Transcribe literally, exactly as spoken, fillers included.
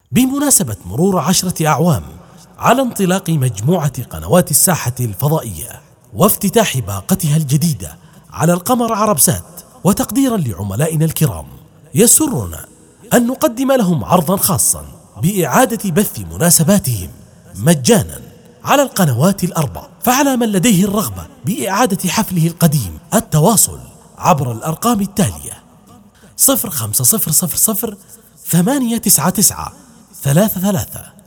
بمناسبة مرور عشرة أعوام على انطلاق مجموعة قنوات الساحة الفضائية وافتتاح باقتها الجديدة على القمر عربسات، وتقديرا لعملائنا الكرام، يسرنا أن نقدم لهم عرضا خاصا بإعادة بث مناسباتهم مجانا على القنوات الأربع. فعلى من لديه الرغبة بإعادة حفله القديم التواصل عبر الأرقام التالية: صفر خمسة صفر صفر صفر ثمانية تسعة تسعة ثلاثة ثلاثة